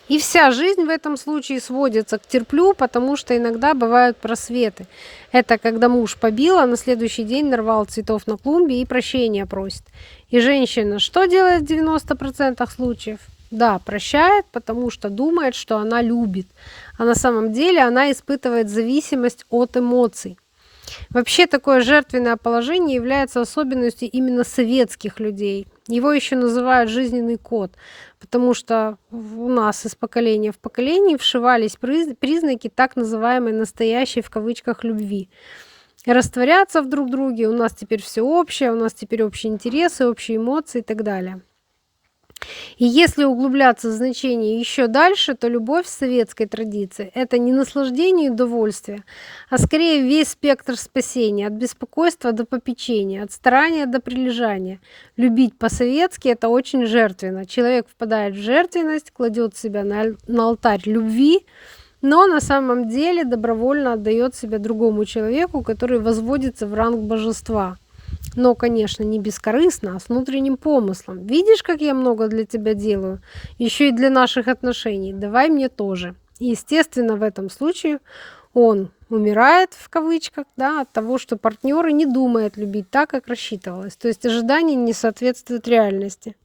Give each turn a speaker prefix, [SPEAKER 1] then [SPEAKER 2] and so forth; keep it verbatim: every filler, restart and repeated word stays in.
[SPEAKER 1] И вся жизнь в этом случае сводится к терплю, потому что иногда бывают просветы. Это когда муж побил, а на следующий день нарвал цветов на клумбе и прощения просит. И женщина что делает в девяноста процентах случаев? Да, прощает, потому что думает, что она любит. А на самом деле она испытывает зависимость от эмоций. Вообще такое жертвенное положение является особенностью именно советских людей. Его еще называют жизненный код, потому что у нас из поколения в поколение вшивались приз- признаки так называемой настоящей в кавычках любви. Растворяться в друг друге, у нас теперь все общее, у нас теперь общие интересы, общие эмоции и так далее. И если углубляться в значение еще дальше, то любовь в советской традиции– это не наслаждение и удовольствие, а скорее весь спектр спасения, от беспокойства до попечения, от старания до прилежания. Любить по-советски– это очень жертвенно. Человек впадает в жертвенность, кладет себя на, аль- на алтарь любви, но на самом деле добровольно отдает себя другому человеку, который возводится в ранг божества. Но, конечно, не бескорыстно, а с внутренним помыслом. Видишь, как я много для тебя делаю? Еще и для наших отношений. Давай мне тоже. И, естественно, в этом случае он умирает, в кавычках, да, от того, что партнер и не думает любить так, как рассчитывалось. То есть ожидания не соответствуют реальности.